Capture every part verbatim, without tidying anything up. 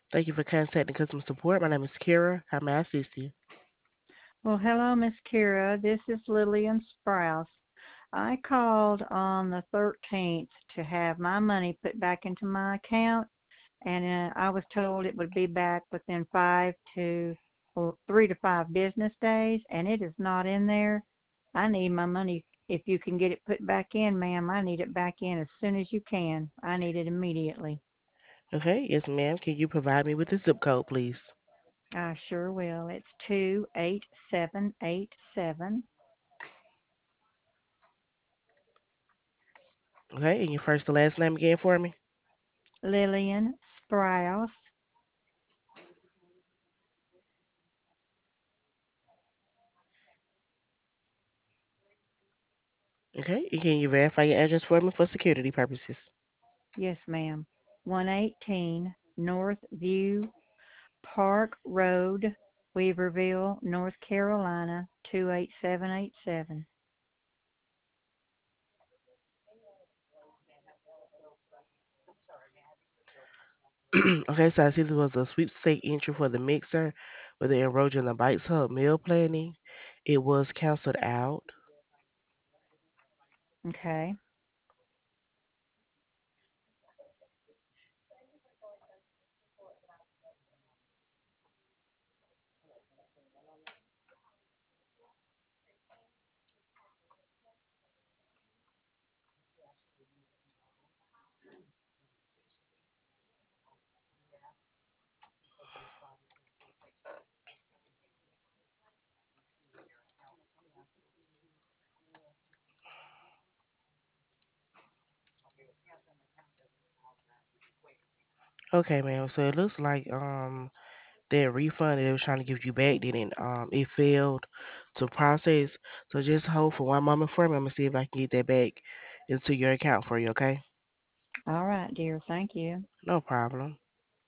Thank you for contacting customer support. My name is Kira. How may I assist you? Well, hello, Miss Kira. This is Lillian Sprouse. I called on the thirteenth to have my money put back into my account, and uh, I was told it would be back within five to well, three to five business days, and it is not in there. I need my money. If you can get it put back in, ma'am, I need it back in as soon as you can. I need it immediately. Okay, yes, ma'am. Can you provide me with the zip code, please? I sure will. It's two eight seven eight seven. Okay, and your first and last name again for me? Lillian Sprouse. Okay, and can you verify your address for me for security purposes? Yes, ma'am. one eighteen North View Park Road, Weaverville, North Carolina, two eight seven eight seven. Okay, so I see there was a sweepstake entry for the mixer with the Erosion and the Bites Hub meal planning. It was canceled out. Okay. Okay, ma'am. So it looks like um that refund that they was trying to give you back didn't um it failed to process. So just hold for one moment for me. I'm gonna see if I can get that back into your account for you, okay? All right, dear. Thank you. No problem.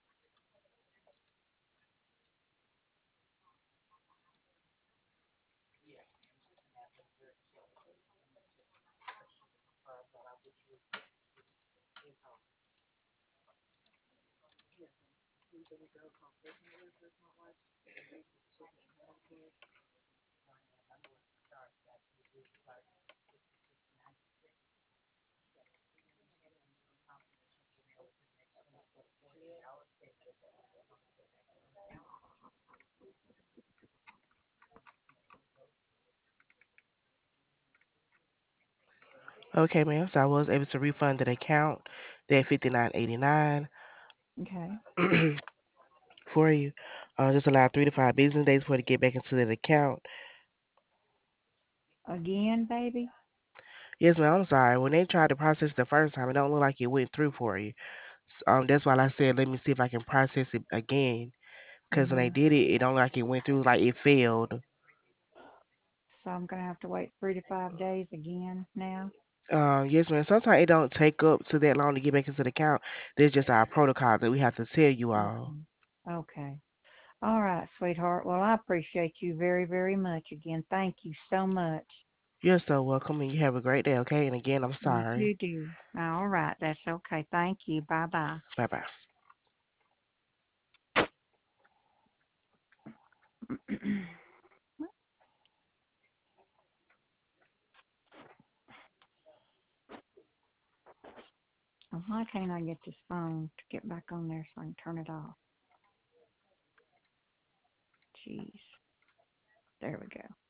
Okay, ma'am. So I was able to refund that account, that fifty nine eighty nine Okay. for you. Uh, just allow three to five business days for it to get back into that account. Again, baby? Yes, ma'am. I'm sorry. When they tried to process the first time, it don't look like it went through for you. S- Um, that's why I said let me see if I can process it again. Because when they Mm-hmm. did it, it don't look like it went through, like it failed. So I'm going to have to wait three to five days again now? Um, yes, ma'am. Sometimes it don't take up to that long to get back into the account. There's just our protocol that we have to tell you all. Mm-hmm. Okay. All right, sweetheart. Well, I appreciate you very, very much again. Thank you so much. You're so welcome, and you have a great day. Okay. And again, I'm You sorry. too, dear. All right. That's okay. Thank you. Bye bye. Bye bye. Why can't I get this phone to get back on there so I can turn it off? Jeez. There we go.